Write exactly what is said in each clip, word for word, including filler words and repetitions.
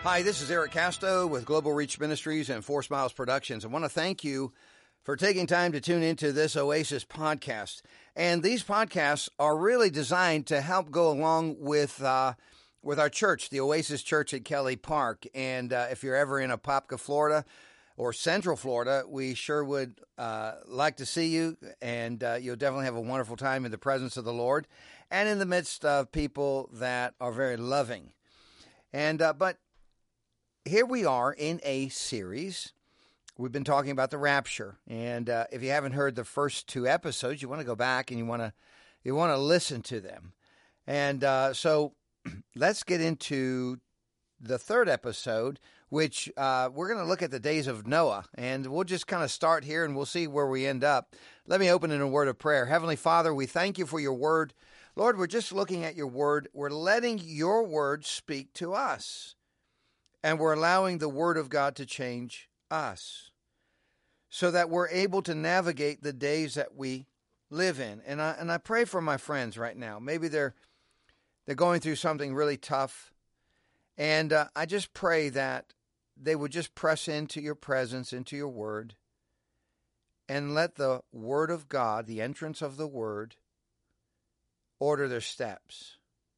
Hi, this is Eric Casto with Global Reach Ministries and Four Smiles Productions. I want to thank you for taking time to tune into this Oasis podcast. And these podcasts are really designed to help go along with uh, with our church, the Oasis Church at Kelly Park. And uh, if you're ever in Apopka, Florida, or Central Florida, we sure would uh, like to see you. And uh, you'll definitely have a wonderful time in the presence of the Lord and in the midst of people that are very loving. And uh, but here we are in a series. We've been talking about the rapture, and uh, if you haven't heard the first two episodes, you want to go back and you want to you want to listen to them. And uh, so, let's get into the third episode, which uh, we're going to look at the days of Noah, and we'll just kind of start here, and we'll see where we end up. Let me open in a word of prayer. Heavenly Father, we thank you for your word, Lord. We're just looking at your word. We're letting your word speak to us. And we're allowing the Word of God to change us so that we're able to navigate the days that we live in. And I and I pray for my friends right now. Maybe they're they're going through something really tough. And uh, I just pray that they would just press into your presence, into your Word, and let the Word of God, the entrance of the Word, order their steps.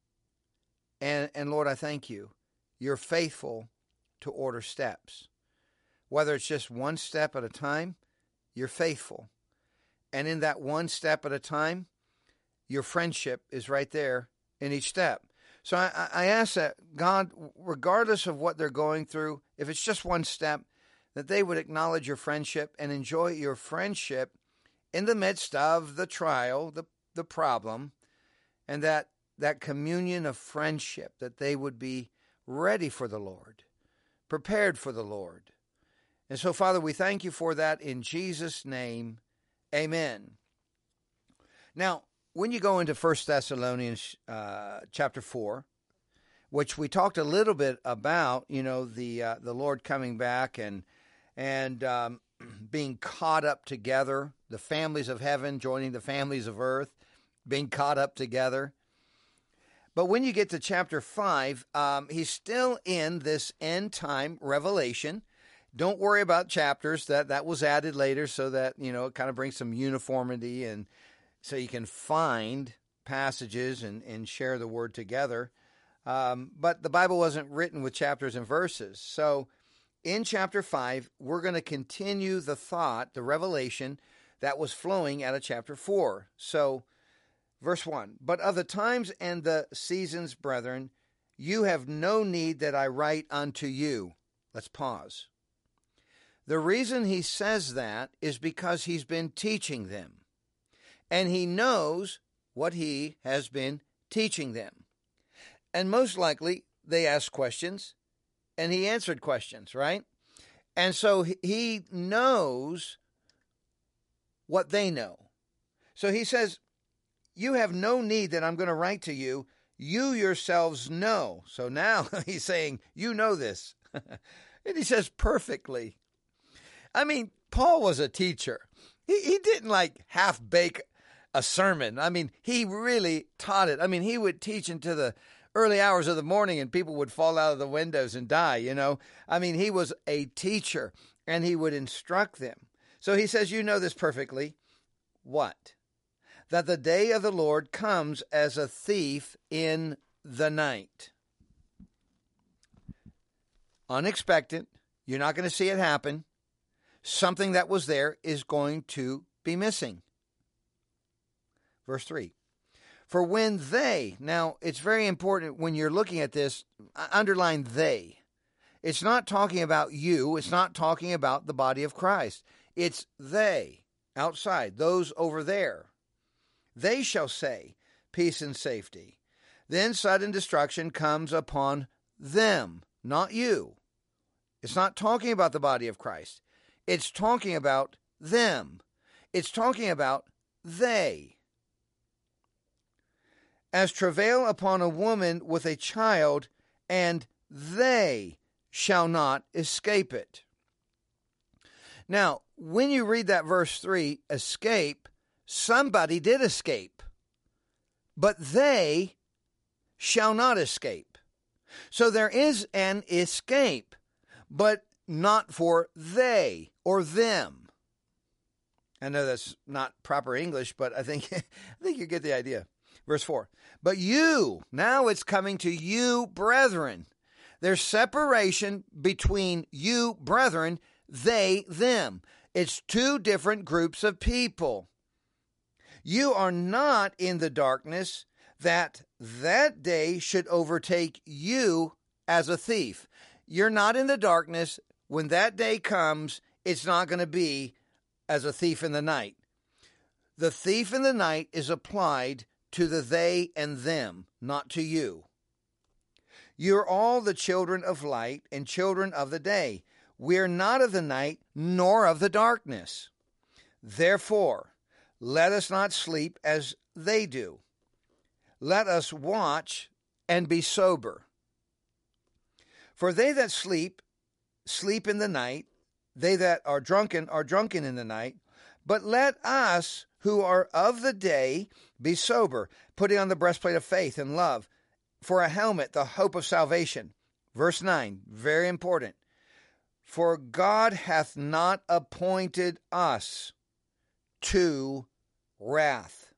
And and Lord, I thank you. You're faithful to order steps. Whether it's just one step at a time, you're faithful. And in that one step at a time, your friendship is right there in each step. So I, I ask that God, regardless of what they're going through, if it's just one step, that they would acknowledge your friendship and enjoy your friendship in the midst of the trial, the, the problem, and that, that communion of friendship, that they would be ready for the Lord, prepared for the Lord. And so, Father, we thank you for that in Jesus' name. Amen. Now, when you go into First Thessalonians uh, chapter four, which we talked a little bit about, you know, the uh, the Lord coming back and and um, being caught up together, the families of heaven joining the families of earth, being caught up together. But when you get to chapter five, um, he's still in this end-time revelation. Don't worry about chapters. That, that was added later so that, you know, it kind of brings some uniformity and so you can find passages and, and share the word together. Um, but the Bible wasn't written with chapters and verses. So in chapter five, we're going to continue the thought, the revelation that was flowing out of chapter four. So verse one, but of the times and the seasons, brethren, you have no need that I write unto you. Let's pause. The reason he says that is because he's been teaching them, and he knows what he has been teaching them. And most likely, they asked questions, and he answered questions, right? And so he knows what they know. So he says, you have no need that I'm going to write to you. You yourselves know. So now he's saying, you know this. And he says, perfectly. I mean, Paul was a teacher. He, he didn't like half bake a sermon. I mean, he really taught it. I mean, he would teach into the early hours of the morning and people would fall out of the windows and die, you know. I mean, he was a teacher and he would instruct them. So he says, you know this perfectly. What? That the day of the Lord comes as a thief in the night. Unexpected. You're not going to see it happen. Something that was there is going to be missing. Verse three. For when they, now it's very important when you're looking at this, underline they. It's not talking about you. It's not talking about the body of Christ. It's they, outside, those over there. They shall say, peace and safety. Then sudden destruction comes upon them, not you. It's not talking about the body of Christ. It's talking about them. It's talking about they. As travail upon a woman with a child, and they shall not escape it. Now, when you read that verse three, escape, somebody did escape, but they shall not escape. So there is an escape, but not for they or them. I know that's not proper English, but I think I think you get the idea. Verse four. But you, now it's coming to you, brethren. There's separation between you, brethren, they, them. It's two different groups of people. You are not in the darkness, that that day should overtake you as a thief. You're not in the darkness. When that day comes, it's not going to be as a thief in the night. The thief in the night is applied to the they and them, not to you. You're all the children of light and children of the day. We're not of the night, nor of the darkness. Therefore, let us not sleep as they do. Let us watch and be sober. For they that sleep, sleep in the night. They that are drunken are drunken in the night. But let us who are of the day be sober, putting on the breastplate of faith and love, for a helmet, the hope of salvation. Verse nine, very important. For God hath not appointed us to wrath.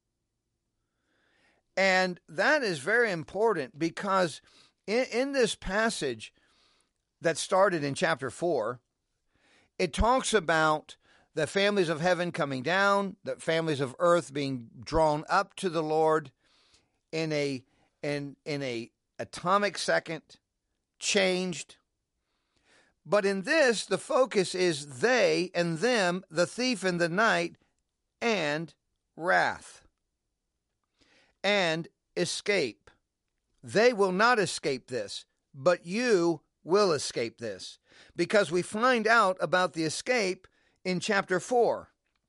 And that is very important because in, in this passage that started in chapter four, it talks about the families of heaven coming down, the families of earth being drawn up to the Lord in a in in a atomic second, changed. But in this, the focus is they and them, the thief in the night, and wrath, and escape. They will not escape this, but you will escape this, because we find out about the escape in chapter four.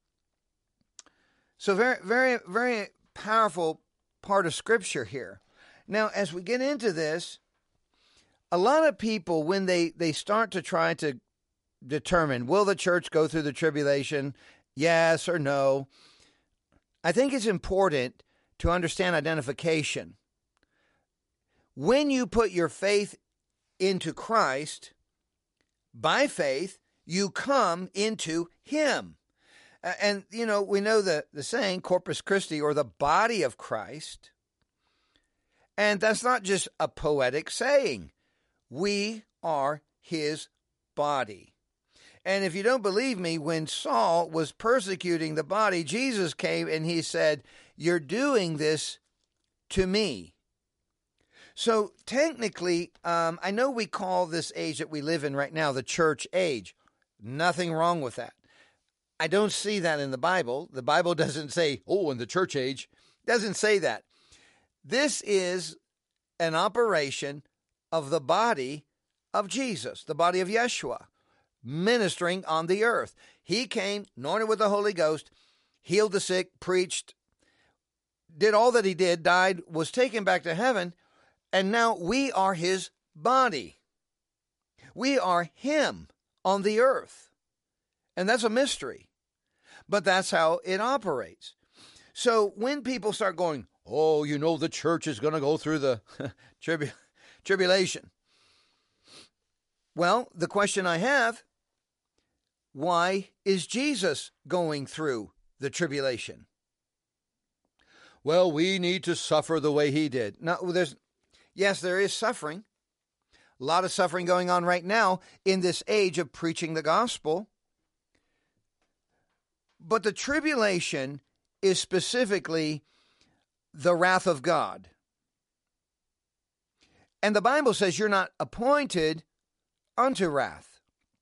So very, very, very powerful part of Scripture here. Now, as we get into this, a lot of people, when they, they start to try to determine, will the church go through the tribulation? Yes or no? I think it's important to understand identification. When you put your faith into Christ, by faith, you come into Him. And, you know, we know the, the saying, Corpus Christi, or the body of Christ. And that's not just a poetic saying. We are His body. And if you don't believe me, when Saul was persecuting the body, Jesus came and He said, you're doing this to me. So technically, um, I know we call this age that we live in right now the church age. Nothing wrong with that. I don't see that in the Bible. The Bible doesn't say, oh, in the church age. It doesn't say that. This is an operation of the body of Jesus, the body of Yeshua, ministering on the earth. He came, anointed with the Holy Ghost, healed the sick, preached, did all that He did, died, was taken back to heaven, and now we are His body. We are Him on the earth. And that's a mystery. But that's how it operates. So when people start going, oh, you know, the church is going to go through the tribu- tribulation. Well, the question I have, why is Jesus going through the tribulation? Well, we need to suffer the way He did. Now, there's, yes, there is suffering. A lot of suffering going on right now in this age of preaching the gospel. But the tribulation is specifically the wrath of God. And the Bible says you're not appointed unto wrath.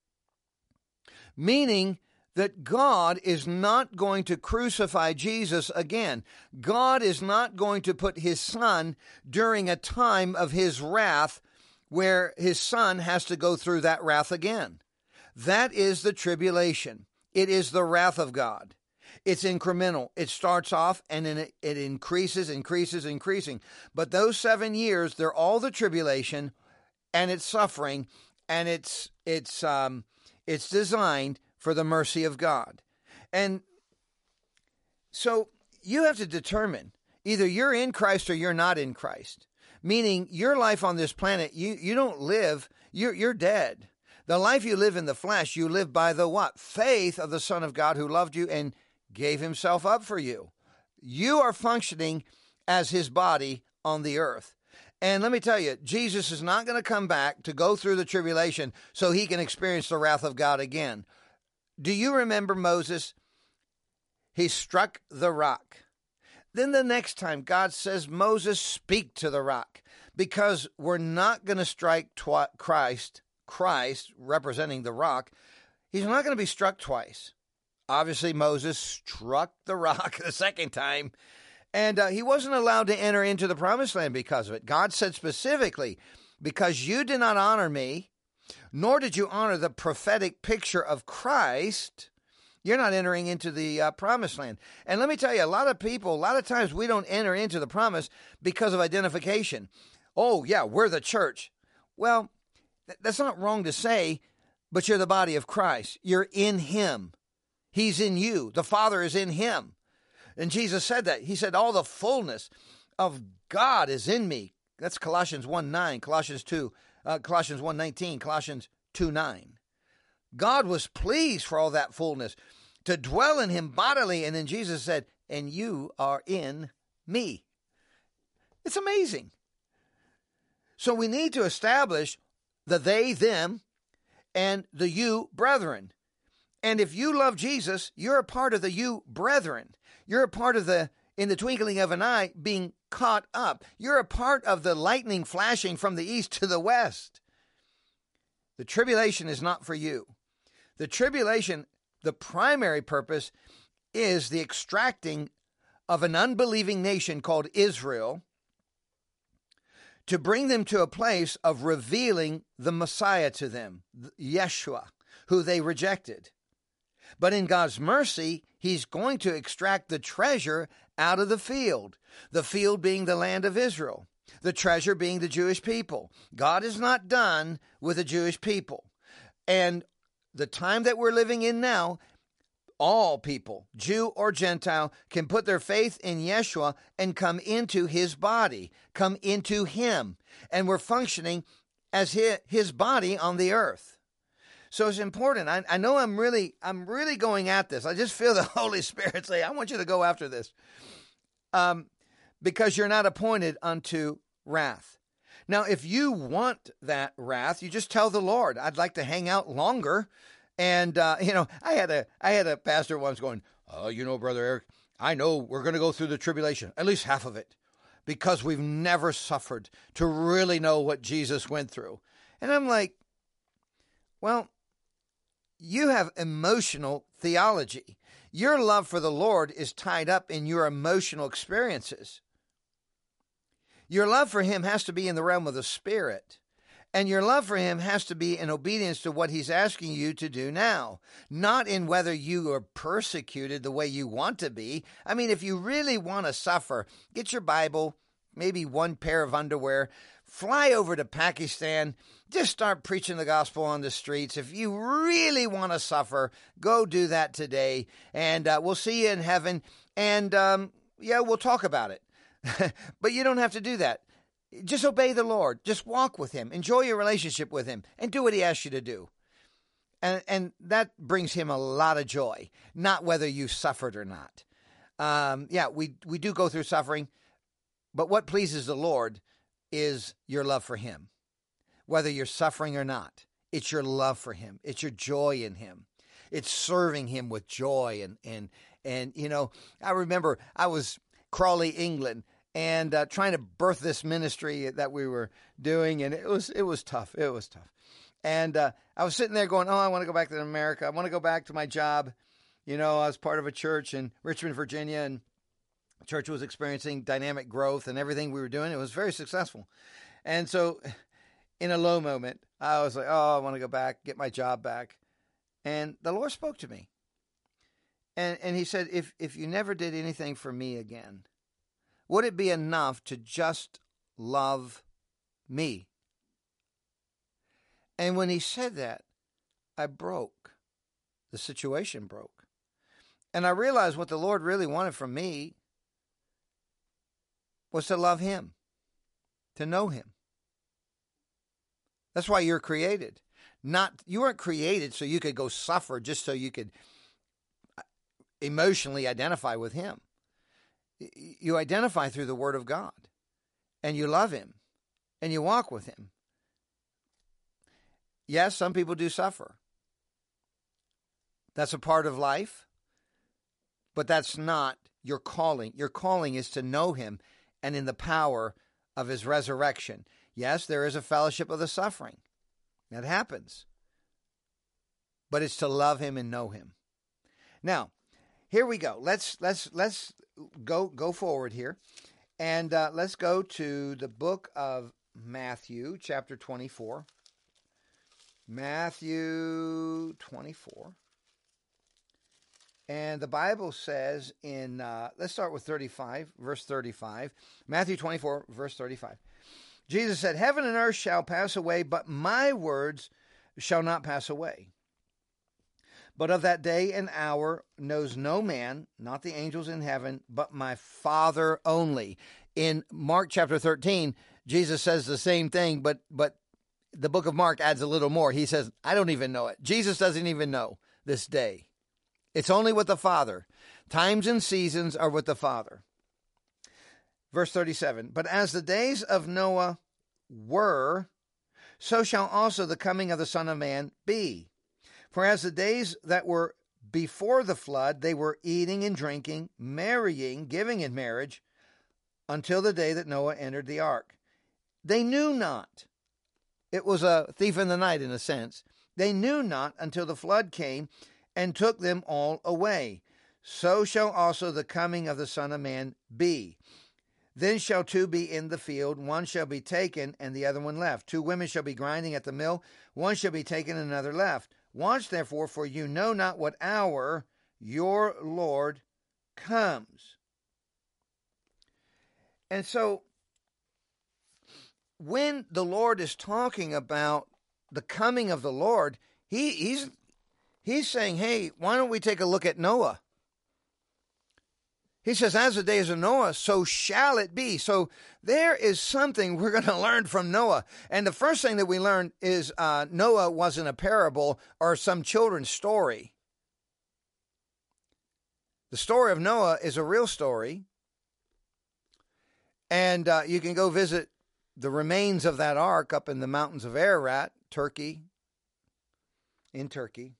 Meaning that God is not going to crucify Jesus again. God is not going to put His Son during a time of His wrath where His Son has to go through that wrath again. That is the tribulation. It is the wrath of God. It's incremental. It starts off and then it, it increases, increases, increasing. But those seven years, they're all the tribulation, and it's suffering, and it's it's um it's designed for the mercy of God. And so you have to determine either you're in Christ or you're not in Christ. meaning your life on this planet, you, you don't live, you're, you're dead. The life you live in the flesh, you live by the what? Faith of the Son of God who loved you and gave himself up for you. You are functioning as his body on the earth. And let me tell you, Jesus is not going to come back to go through the tribulation so he can experience the wrath of God again. Do you remember Moses? He struck the rock. Then the next time God says, Moses, speak to the rock, because we're not going to strike twi- Christ, Christ representing the rock. He's not going to be struck twice. Obviously, Moses struck the rock the second time, and uh, he wasn't allowed to enter into the promised land because of it. God said specifically, because you did not honor me, nor did you honor the prophetic picture of Christ, you're not entering into the uh, promised land. And let me tell you, a lot of people, a lot of times we don't enter into the promise because of identification. Oh, yeah, we're the church. Well, th- that's not wrong to say, but you're the body of Christ. You're in him. He's in you. The Father is in him. And Jesus said that. He said, all the fullness of God is in me. That's Colossians one nine, Colossians two, uh, Colossians one nineteen, Colossians two nine. God was pleased for all that fullness to dwell in him bodily. And then Jesus said, and you are in me. It's amazing. So we need to establish the they, them, and the you, brethren. And if you love Jesus, you're a part of the you, brethren. You're a part of the, in the twinkling of an eye, being caught up. You're a part of the lightning flashing from the east to the west. The tribulation is not for you. The tribulation, the primary purpose is the extracting of an unbelieving nation called Israel to bring them to a place of revealing the Messiah to them, Yeshua, who they rejected. But in God's mercy, he's going to extract the treasure out of the field, the field being the land of Israel, the treasure being the Jewish people. God is not done with the Jewish people. And the time that we're living in now, all people, Jew or Gentile, can put their faith in Yeshua and come into his body, come into him. And we're functioning as his, his body on the earth. So it's important. I, I know I'm really, I'm really going at this. I just feel the Holy Spirit say, I want you to go after this. Um, because you're not appointed unto wrath. Now, if you want that wrath, you just tell the Lord, I'd like to hang out longer. And, uh, you know, I had a, I had a pastor once going, oh, you know, Brother Eric, I know we're going to go through the tribulation, at least half of it, because we've never suffered to really know what Jesus went through. And I'm like, well, you have emotional theology. Your love for the Lord is tied up in your emotional experiences. Your love for him has to be in the realm of the Spirit. And your love for him has to be in obedience to what he's asking you to do now, not in whether you are persecuted the way you want to be. I mean, if you really want to suffer, get your Bible, maybe one pair of underwear, fly over to Pakistan, just start preaching the gospel on the streets. If you really want to suffer, go do that today, and uh, we'll see you in heaven, and um, yeah, we'll talk about it. But you don't have to do that. Just obey the Lord. Just walk with him. Enjoy your relationship with him, and do what he asks you to do. And, and that brings him a lot of joy, not whether you suffered or not. Um, yeah, we, we do go through suffering, but what pleases the Lord is your love for him. Whether you're suffering or not, it's your love for him. It's your joy in him. It's serving him with joy. And, and, and you know, I remember I was Crawley, England, and uh, trying to birth this ministry that we were doing, and it was it was tough. It was tough. And uh, I was sitting there going, oh, I want to go back to America. I want to go back to my job. You know, I was part of a church in Richmond, Virginia, and the church was experiencing dynamic growth, and everything we were doing, it was very successful. And so in a low moment, I was like, oh, I want to go back, get my job back. And the Lord spoke to me. And and he said, if if you never did anything for me again, would it be enough to just love me? And when he said that, I broke. The situation broke. And I realized what the Lord really wanted from me was to love him. to know him. That's why you're created. Not, you weren't created so you could go suffer just so you could emotionally identify with him. You identify through the Word of God, and you love him, and you walk with him. Yes, some people do suffer. That's a part of life, but that's not your calling. Your calling is to know him and in the power of his resurrection. Yes, there is a fellowship of the suffering. That happens. But it's to love him and know him. Now, here we go. Let's let's let's go go forward here. And uh, let's go to the book of Matthew, chapter twenty-four. Matthew twenty-four. And the Bible says in, uh, let's start with thirty-five, verse thirty-five. Matthew twenty-four, verse thirty-five. Jesus said, heaven and earth shall pass away, but my words shall not pass away. But of that day and hour knows no man, not the angels in heaven, but my Father only. In Mark chapter thirteen, Jesus says the same thing, but but the book of Mark adds a little more. He says, I don't even know it. Jesus doesn't even know this day. It's only with the Father. Times and seasons are with the Father. Verse thirty-seven, but as the days of Noah were, so shall also the coming of the Son of Man be. For as the days that were before the flood, they were eating and drinking, marrying, giving in marriage, until the day that Noah entered the ark. They knew not. It was a thief in the night, in a sense. They knew not until the flood came and took them all away. So shall also the coming of the Son of Man be. Then shall two be in the field, one shall be taken, and the other one left. Two women shall be grinding at the mill, one shall be taken, and another left. Watch therefore, for you know not what hour your Lord comes. And so, when the Lord is talking about the coming of the Lord, he, he's, he's saying, hey, why don't we take a look at Noah? He says, as the days of Noah, so shall it be. So there is something we're going to learn from Noah. And the first thing that we learn is uh, Noah wasn't a parable or some children's story. The story of Noah is a real story. And uh, you can go visit the remains of that ark up in the mountains of Ararat, Turkey, in Turkey.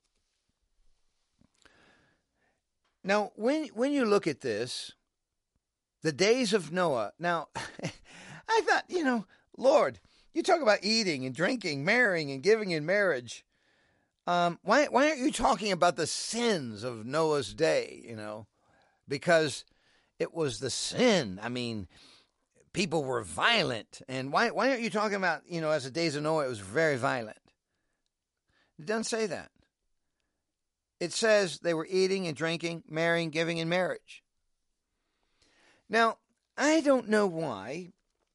Now, when when you look at this, the days of Noah, now, I thought, you know, Lord, you talk about eating and drinking, marrying and giving in marriage. Um, why why aren't you talking about the sins of Noah's day, you know? Because it was the sin. I mean, people were violent. And why why aren't you talking about, you know, as the days of Noah, it was very violent? It doesn't say that. It says they were eating and drinking, marrying, giving in marriage. Now, I don't know why,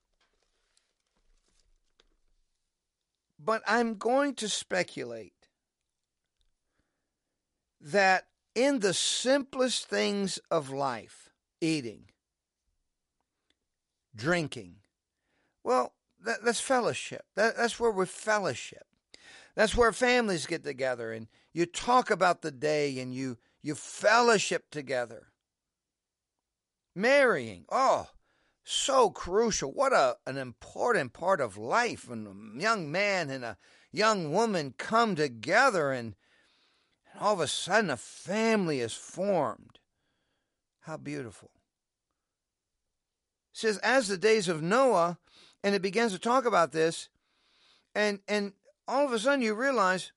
but I'm going to speculate that in the simplest things of life, eating, drinking, well, that, that's fellowship. That, that's where we're fellowship. That's where families get together and you talk about the day and you, you fellowship together. Marrying, oh, so crucial. What a an important part of life when a young man and a young woman come together and, and all of a sudden a family is formed. How beautiful. It says, as the days of Noah, and it begins to talk about this, and and all of a sudden you realize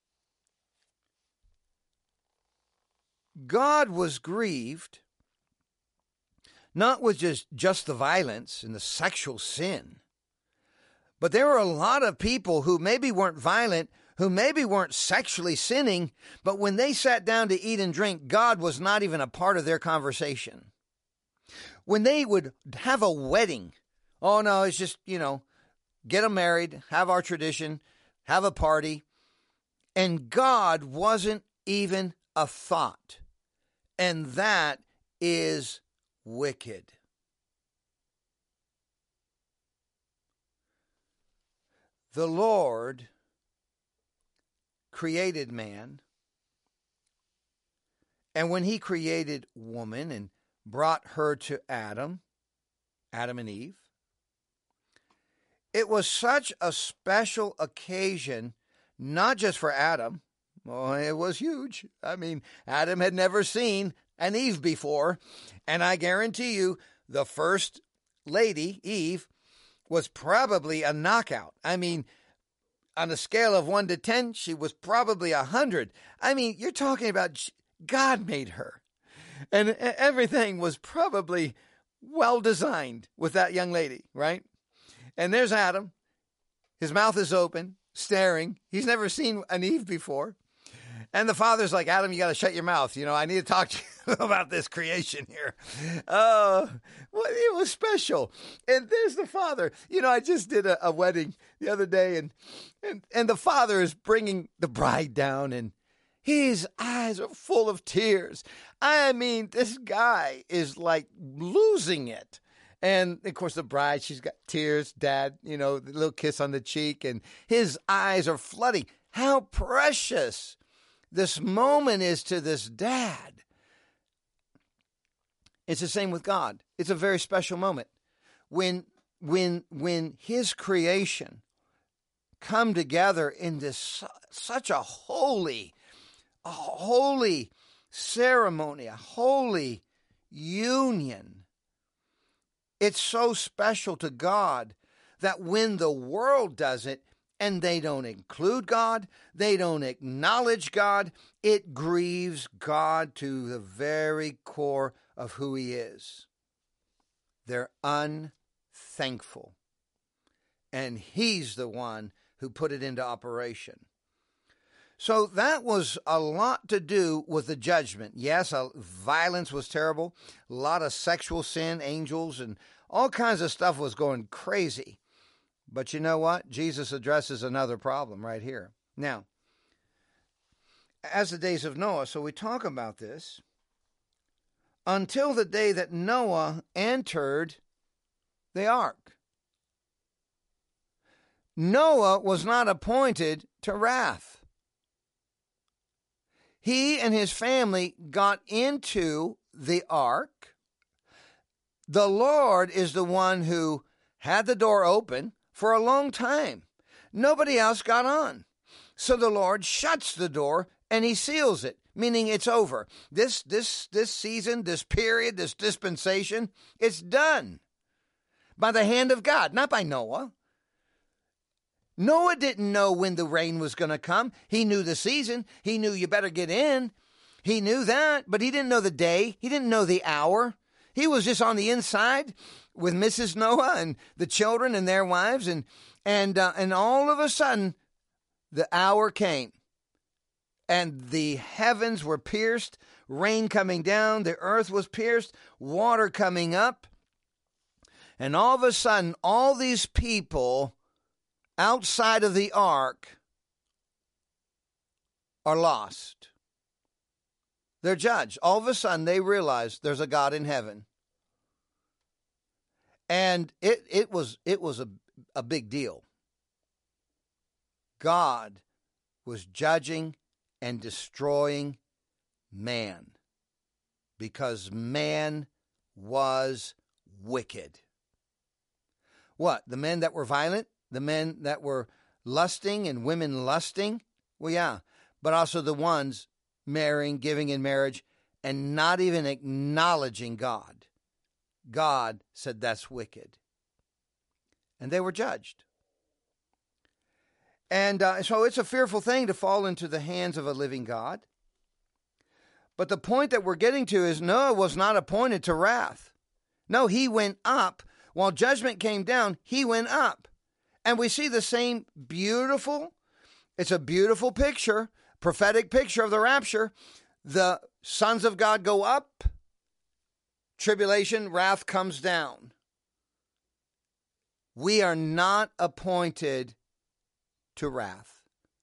God was grieved, not with just, just the violence and the sexual sin, but there were a lot of people who maybe weren't violent, who maybe weren't sexually sinning, but when they sat down to eat and drink, God was not even a part of their conversation. When they would have a wedding, oh no, it's just, you know, get them married, have our tradition, have a party, and God wasn't even a thought. And that is wicked. the Lord created man, and when he created woman and brought her to Adam, Adam and Eve, it was such a special occasion, not just for Adam. Well, it was huge. I mean, Adam had never seen an Eve before, and I guarantee you the first lady, Eve, was probably a knockout. I mean, on a scale of one to ten, she was probably a hundred. I mean, you're talking about God made her, and everything was probably well designed with that young lady, right? And there's Adam. His mouth is open, staring. He's never seen an Eve before. And the father's like, Adam, you got to shut your mouth. You know, I need to talk to you about this creation here. Uh, well, it was special. And there's the father. You know, I just did a, a wedding the other day, and, and, and the father is bringing the bride down, and his eyes are full of tears. I mean, this guy is like losing it. And, of course, the bride, she's got tears, dad, you know, the little kiss on the cheek, and his eyes are flooding. How precious this moment is to this dad. It's the same with God. It's a very special moment. When, when, when his creation come together in this such a holy, a holy ceremony, a holy union. It's so special to God that when the world does it, and they don't include God, they don't acknowledge God, it grieves God to the very core of who he is. They're unthankful. And he's the one who put it into operation. So that was a lot to do with the judgment. Yes, uh, violence was terrible. A lot of sexual sin, angels, and all kinds of stuff was going crazy. But you know what? Jesus addresses another problem right here. Now, as the days of Noah, so we talk about this, until the day that Noah entered the ark. Noah was not appointed to wrath. He and his family got into the ark. The Lord is the one who had the door open for a long time. Nobody else got on. So the Lord shuts the door and he seals it, meaning it's over. This this this season, this period, this dispensation, it's done by the hand of God, not by Noah. Noah didn't know when the rain was going to come. He knew the season. He knew you better get in. He knew that, but he didn't know the day. He didn't know the hour. He was just on the inside with Missus Noah and the children and their wives, and and uh, and all of a sudden, the hour came, and the heavens were pierced, rain coming down, the earth was pierced, water coming up, and all of a sudden, all these people outside of the ark are lost. They're judged. All of a sudden, they realize there's a God in heaven. And it it was it was a, a big deal. God was judging and destroying man because man was wicked. What? The men that were violent? The men that were lusting and women lusting? Well, yeah. But also the ones marrying, giving in marriage, and not even acknowledging God. God said that's wicked. And they were judged. And uh, so it's a fearful thing to fall into the hands of a living God. But the point that we're getting to is Noah was not appointed to wrath. No, he went up. While judgment came down, he went up. And we see the same beautiful, it's a beautiful picture, prophetic picture of the rapture. The sons of God go up. Tribulation, wrath comes down. We are not appointed to wrath.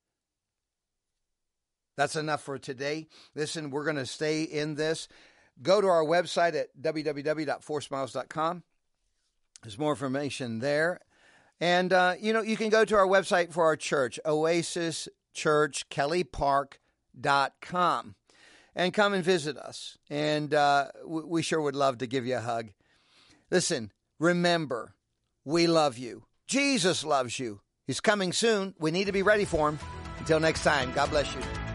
That's enough for today. Listen, we're going to stay in this. Go to our website at w w w dot four smiles dot com. There's more information there. And, uh, you know, you can go to our website for our church, oasis church kelly park dot com, and come and visit us. And uh, we sure would love to give you a hug. Listen, remember, we love you. Jesus loves you. He's coming soon. We need to be ready for him. Until next time, God bless you.